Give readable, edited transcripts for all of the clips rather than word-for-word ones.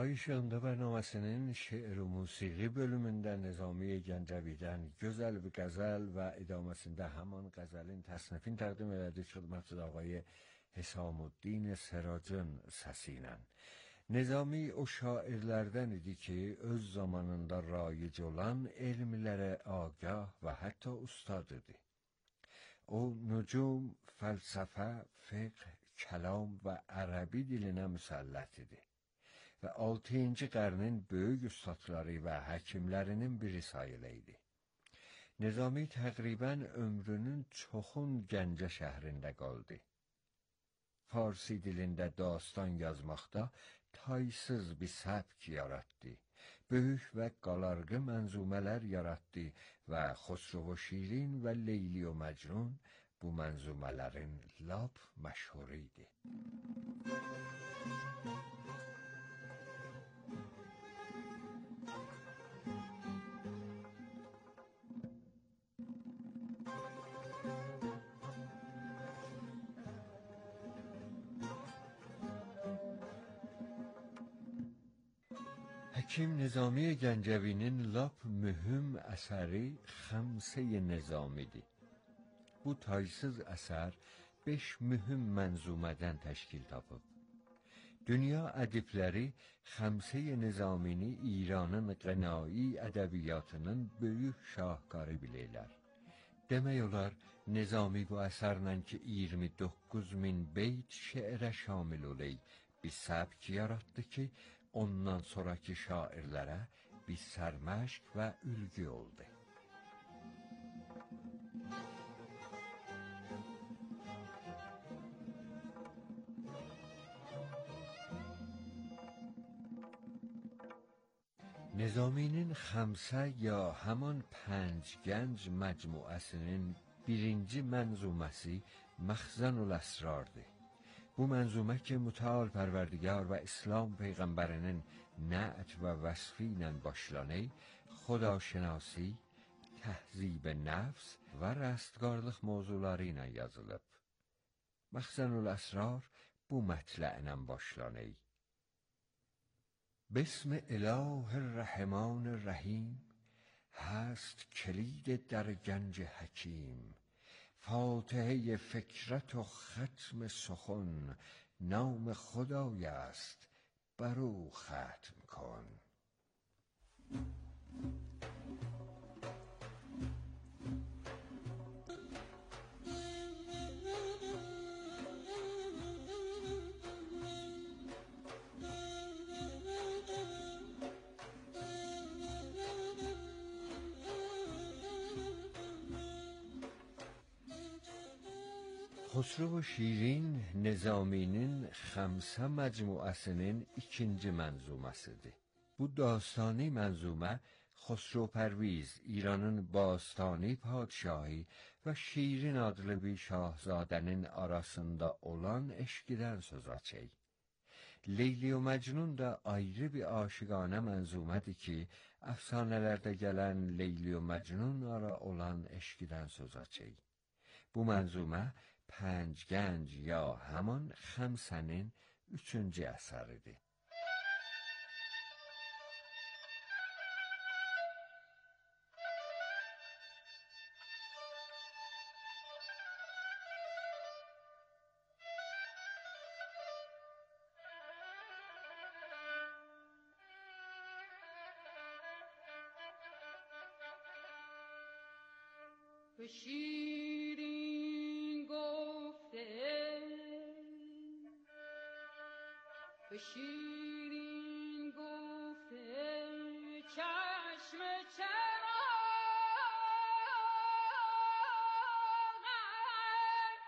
Anlayışında Bərnaməsinin şeir və musiqi bölümündə Nizami Gəncəvidən gözəl bir qəzəl və idaməsində həman qəzəlin təsnifini təqdim elədik xidmətçi ağay Hesamuddin Siracın səsi ilə. Nizami o şairlərdən idi ki, öz zamanında raic olan elmlərə agah və hətta ustad idi. O, nücum, fəlsəfə, fiqh, kəlam və ərəbi dilinə müsəllət idi və 6-cı qarnın böyük ustadları və həkimlərinin biri sayılırdı. Nizami təqribən ömrünün çoxun Gəncə şəhrində qaldı. Farsi dilində dastan yazmaqda taysız bir səbk yaratdı. Böyük və qalarğı mənzumələr yaratdı və Xosrov və Şirin və Leyli və Məcnun bu mənzumələrin lap məşhuru idi. Həkim Nizami Gəncəvinin lap mühüm əsəri Xəmsə-i Nizamidir. Bu taysız əsər 5 mühüm mənzumədən təşkil tapıb. Dünya ədibləri Xəmsə-i Nizamini İranın qənayi ədəbiyyatının böyük şahkarı bilirlər. Demək olar, Nizami bu əsərlə ki 29.000 beyt şeirə şamil olayı bir səbk yaratdı ki, ondan sonraki şairlərə bir sərməşq və ülgü oldu. Nizaminin Xəmsə ya həman 5 gənc məcmuəsinin birinci mənzuməsi Məxzənül Əsrardır. Bu mənzumə ki, mütəal Pərverdigar və İslam Peyğəmbərinin nət və vəsfi ilə başlanır, xudaşənasi, təhzib nəfs və rəstqarlıq mövzuları ilə yazılıb. Məxzənül Əsrar bu mətlə'lə başlanır. بسم اله الرحمن الرحیم هست کلید در گنج حکیم فاتحه فکرت و ختم سخن نام خدای است برو ختم کن. Xosrov və Şirin Nizaminin Xəmsə məcmuəsinin ikinci mənzuməsidir. Bu dastani mənzumə Xosrov Pərviz, İranın Bastani padşahı və Şirin adlı bir şahzadənin arasında olan eşqidən söz açır. Leyli və Məcnun da ayrı bir aşiqanə mənzumədir ki, əfsanələrdə gələn Leyli və Məcnun ara olan eşqidən söz açır. Bu mənzumə 5 gənc ya həman Xəmsənin 3-cü əsəridir. شیرین گفته به شیرین گفته چشم چراغت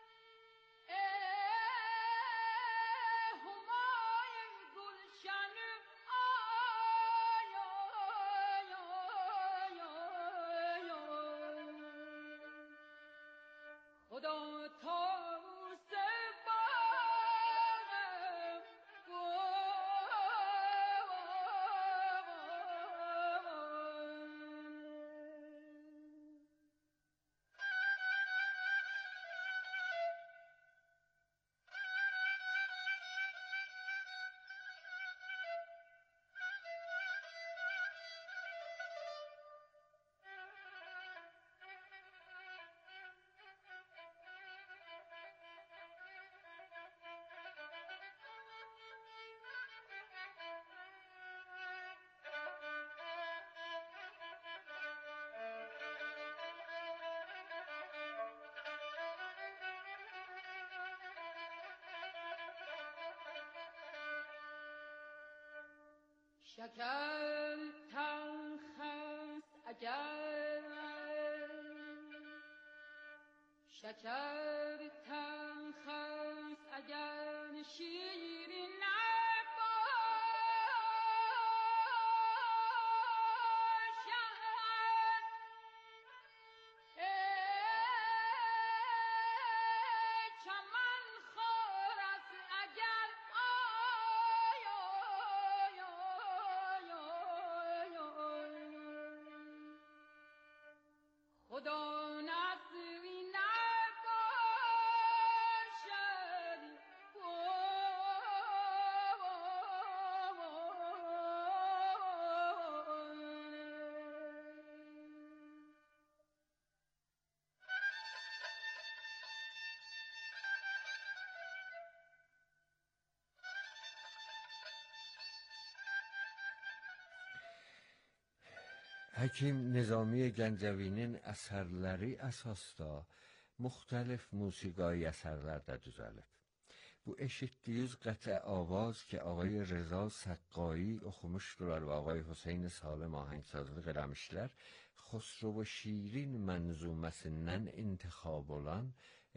همای گلشن خدا تاوست باغم شکر تلخ است اگر شکر تلخ است اگر شیرین خدا نصری نباشد Həkim Nizami Gəncəvinin əsərləri əsasda müxtəlif musiqai əsərlər də düzəlib. Bu eşitdiyiniz qəti avaz ki ağay Rıza Səqqai oxumuşdular və ağay Hüseyn Salım ahəngsazlıq eləmişlər, Xosrov Şirin mənzuməsindən intixab olan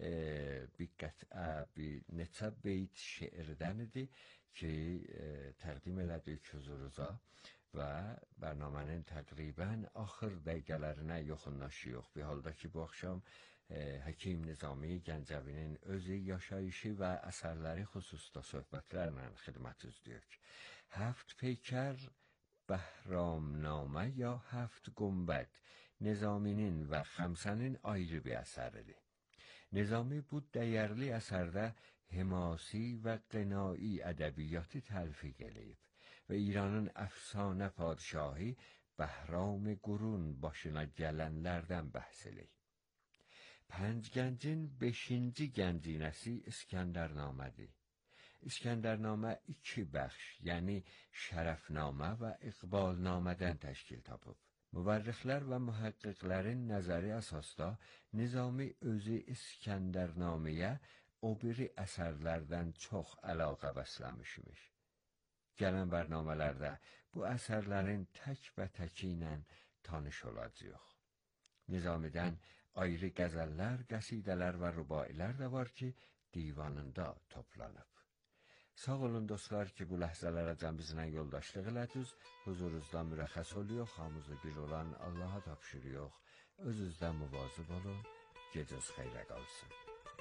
bir neçə beyt şeirdən idi ki təqdim elədik huzurunuza və برنامهnin təqribən axır dəqiqələrinə yaxınlaşırıq. Bir halda ki bu axşam Həkim Nizami Gəncəvinin özü yaşayışı və əsərləri xüsusda söhbətlərlə xidmətinizdəyik. Həft Peykər Bəhramnamə ya Həft Gumbət Nizaminin və Xəmsənin ayrı bir əsəridir. Nizami bu dəyərli əsərdə himasi və qinai ədəbiyyatı təlfiq eləyib və İranın əfsanə padişahı Bəhram Qurun başına gələnlərdən bəhs eləyib. Pənc gəncin 5-ci gəncinəsi İskəndərnamədir. İskəndərnamə 2 bəxş, yəni Şərəfnamə və İqbalnamədən təşkil tapıb. Müvərrixlər və mühəqqiqlərin nəzəri əsasda Nizami özü İskəndərnaməyə o biri əsərlərdən çox əlaqə bəsləmişmiş. Gələn bərnamələrdə bu əsərlərin tək-bə-təki ilə tanış olacağıq. Nizamidən ayrı qəzəllər, qəsidələr və rübailər də var ki, divanında toplanıb. Sağ olun dostlar ki, bu ləhzələrəcən bizlə yoldaşlıq elədiniz. Huzurunuzda mürəxəs oluyor, hamımızı bir olan Allaha tapşırıyor. Özünüzdən müvazib olun, gecəniz xeyrə qalsın.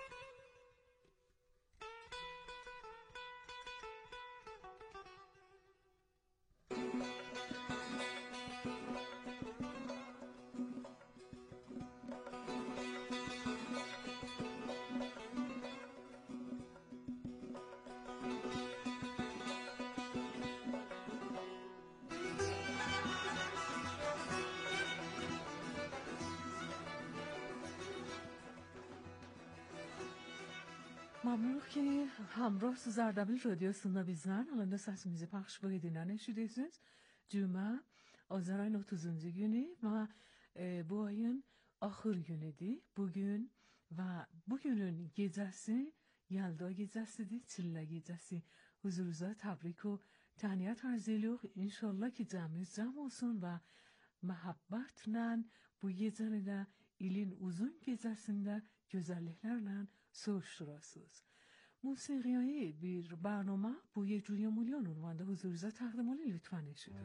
Mamnunum ki hamrohsuzlar da bir radyosunda bizden alanda sesimizi paylaşmayı dinlemişsiniz. Cuma Azarayın 30. günü ve bu ayın ahır günüdür. Bugün ve bugünün gecesi Yelda gecesidir, Çillə gecesi. Huzurunuza təbrik و təhniyət arz edirik. İnşallah ki cəmimiz cəm olsun ve məhəbbətlə bu gecəni də ilin uzun gecəsində gözəlliklərlə سوشتراسوز موسیقیایی bir برنامه بوی جوی مولیان عنوانده حضورزا تقدیم لطفا نشده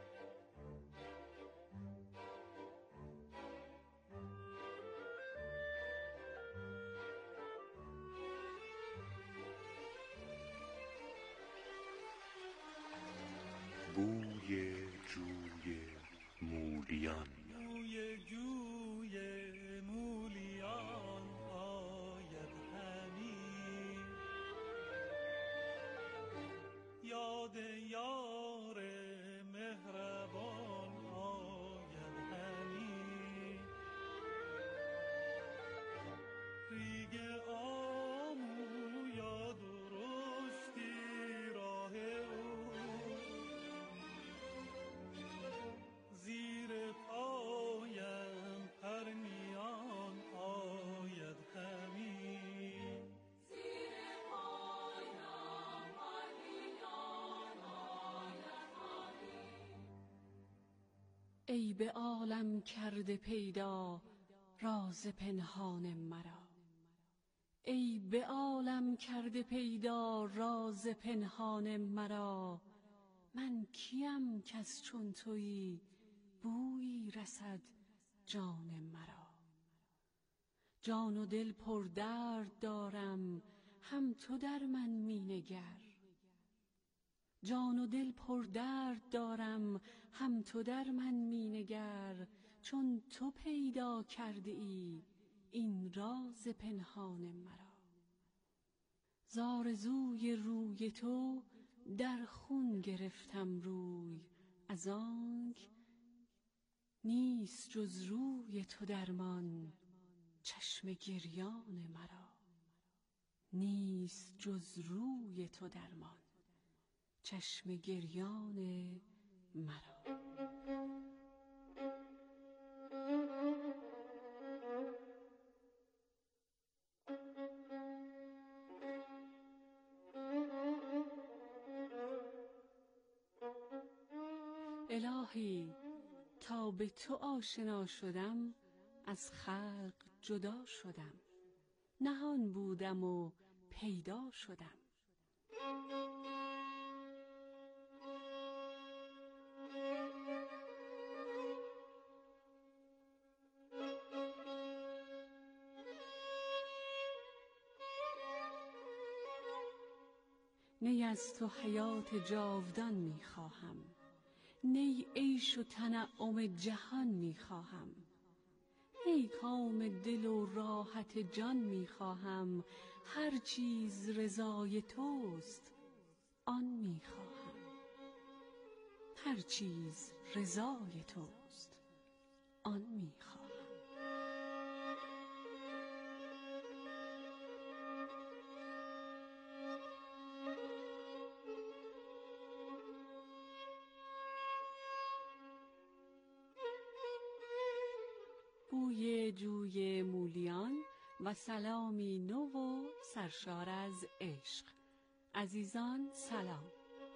بوی جوی مولیان بوی جوی مولیان یاد یار مهربان آید همی ریگ آمو یا درشتی راه او زیر پا ای به عالم کرده پیدا راز پنهان مرا. ای به عالم کرده پیدا راز پنهان مرا. من کیم کز چون تویی بویی رسد جان مرا. جان و دل پر درد دارم هم تو در من می نگر. جان و دل پر درد دارم هم تو در من می نگر. چون تو پیدا کرده ای این راز پنهان مرا. ز آرزوی روی تو در خون گرفتم روی، از آنک نیست جز روی تو درمان چشم گریان مرا. نیست جز روی تو درمان چشم گریان مرا. الهی تا به تو آشنا شدم از خلق جدا شدم. نهان بودم و پیدا شدم. نی از تو حیات جاودان می خواهم، نی عیش و تنعم جهان می خواهم. نی کام دل و راحت جان می خواهم. هر چیز رضای توست آن می خواهم. هر چیز رضای توست آن می خواهم. بوی جوی مولیان و سلامی نو و سرشار از عشق. عزیزان سلام.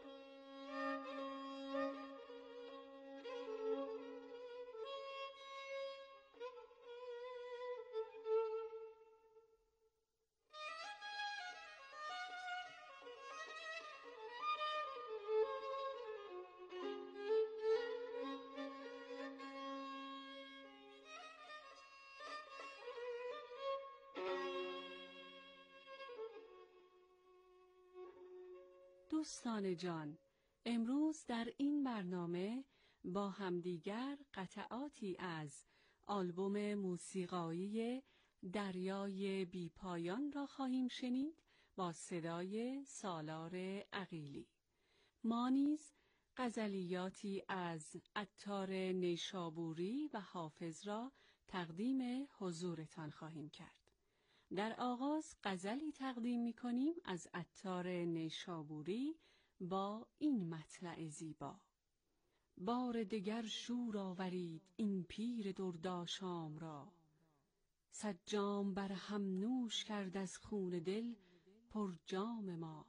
دوستان جان، امروز در این برنامه با همدیگر قطعاتی از آلبوم موسیقایی دریای بی پایان را خواهیم شنید با صدای سالار عقیلی. ما نیز غزلیاتی از عطار نیشابوری و حافظ را تقدیم حضورتان خواهیم کرد. در آغاز غزلی تقدیم می‌کنیم از عطار نیشابوری با این مطلع زیبا: بار دگر شور آورید این پیر دردآشام را. صد جام بر هم نوش کرد از خون دل پر جام ما.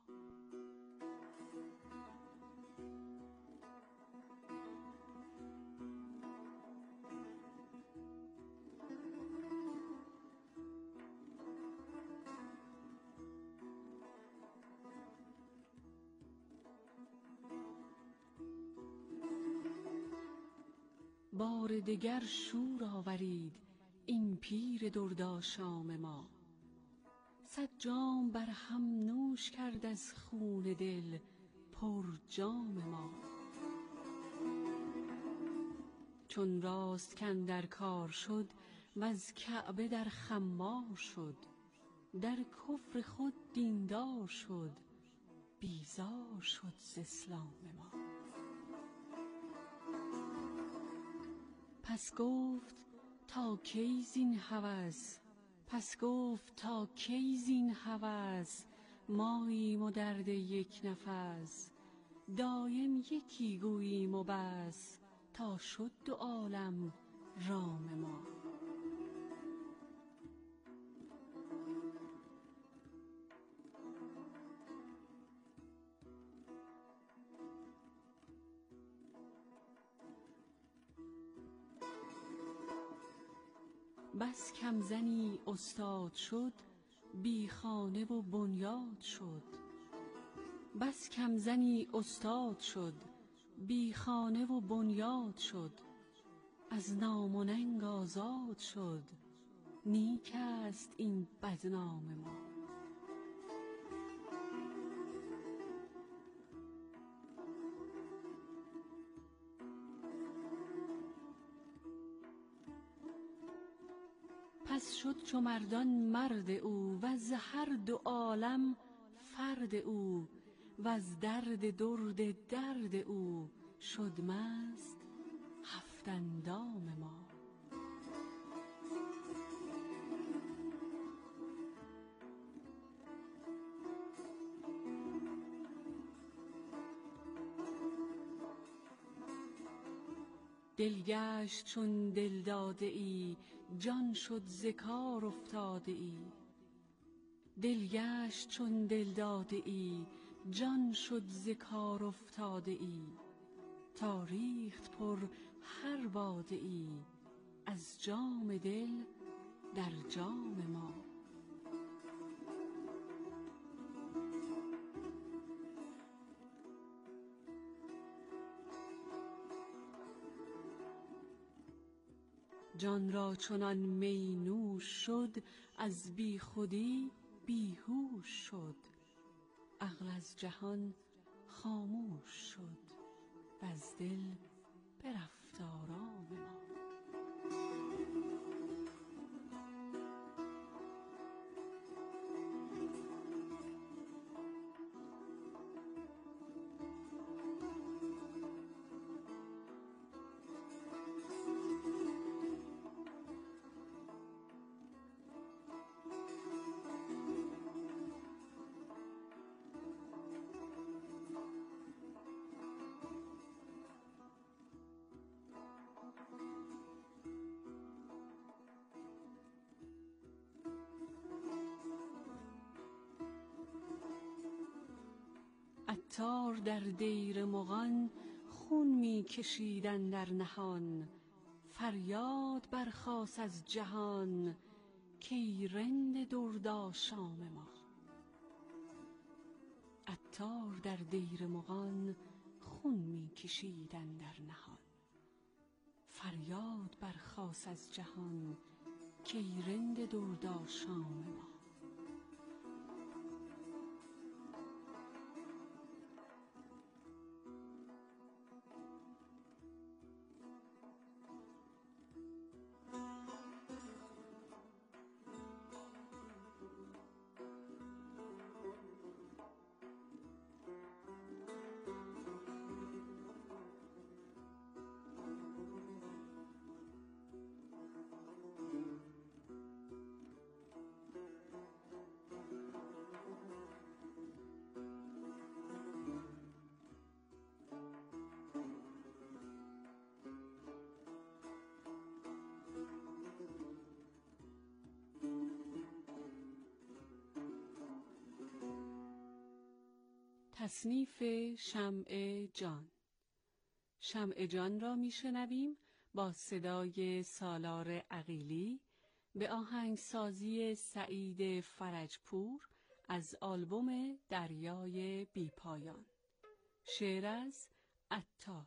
بار دگر شور آورید این پیر دردآشام ما. صد جام بر هم نوش کرد از خون دل پر جام ما. چون راست کاندر کار شد وز کعبه در خمار شد. در کفر خود دیندار شد بیزار شد ز اسلام ما. پس گفت تا کی زین هوس، پس گفت تا کی زین هوس. ماییم و درد یک نفس، دایم یکی گوییم و بس. تا شد دو عالم رام ما. بس کم زنی استاد شد بی خانه و بنیاد شد. بس کم زنی استاد شد بی خانه و بنیاد شد. از نام و ننگ آزاد شد نیک است این بدنام ما. پس شد چو مردان مرد او و از هر دو عالم فرد او و از درد درد درد او شد مست هفت اندام ما. دل گشت چون دل داده ای جان شد ز کار افتاده ای. دل گشت چون دل داده ای جان شد ز کار افتاده ای. تا ریخت پر هر باده ای از جام دل در جام ما. جان را چنان می نوش شد از بی خودی بیهوش شد. عقل از جهان خاموش شد وز دل برفت آرام ما. عطار در دیر مغان خون می کشید اندر نهان. فریاد برخاست از جهان کای رند دردآشام ما. عطار در دیر مغان خون می کشید اندر نهان. فریاد برخاست از جهان کای رند دردآشام ما. تصنیف شمع جان. شمع جان را میشنویم با صدای سالار عقیلی به آهنگسازی سعید فرجپور از آلبوم دریای بی پایان. شعر از عطار.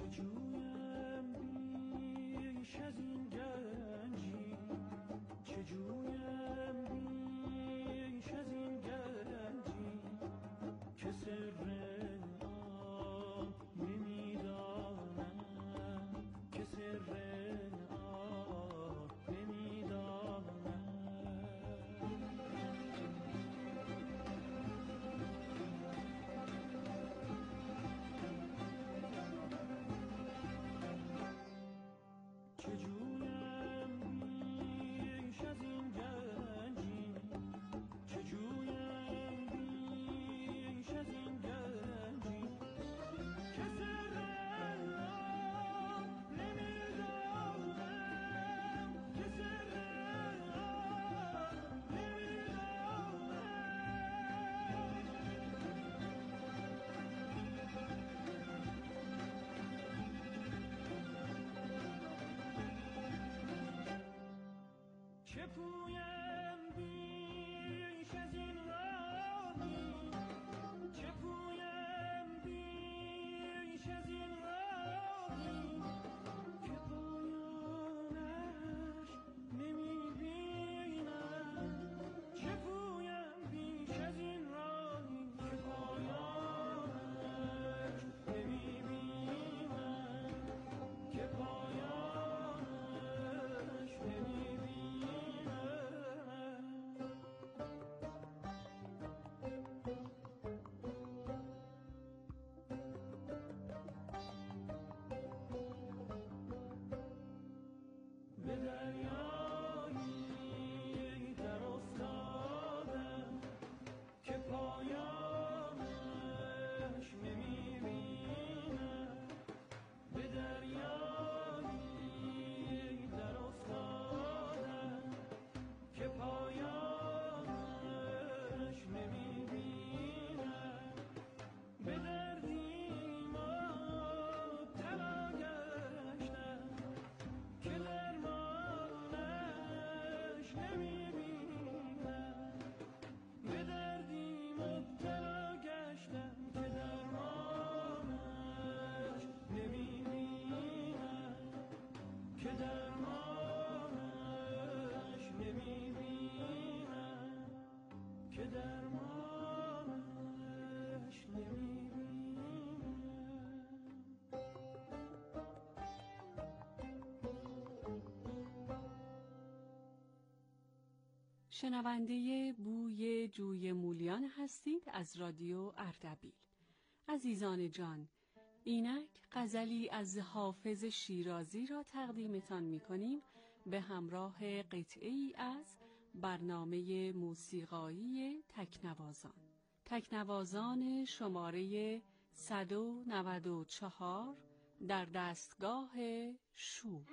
شنونده بوی جوی مولیان هستید از رادیو اردبیل. عزیزان جان، اینک غزلی از حافظ شیرازی را تقدیمتان می‌کنیم به همراه قطعه‌ای از برنامه موسیقایی تکنوازان شماره 194 در دستگاه شور.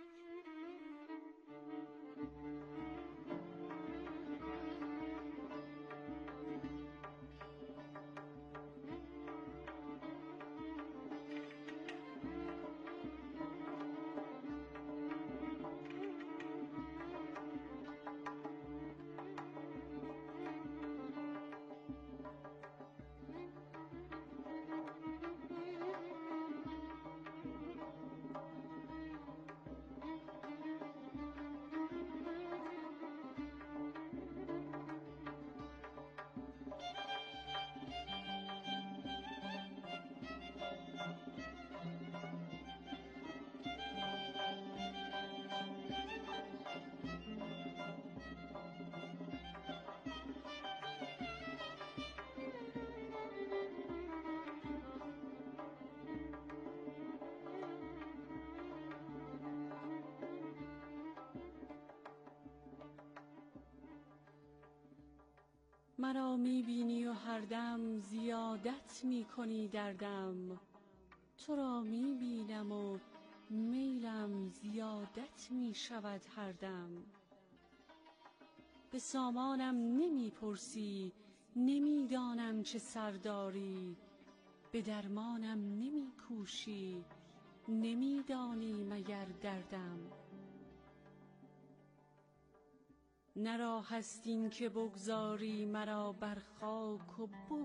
مرا می‌بینی و هر دم زیادت می‌کنی دردم، تو را می‌بینم و میلم زیادت می‌شود هر دم. به سامانم نمی‌پرسی، نمی‌دانم چه سرداری، به درمانم نمی‌کوشی، نمی‌دانی مگر دردم. نه راه است این که بگذاری مرا بر خاک و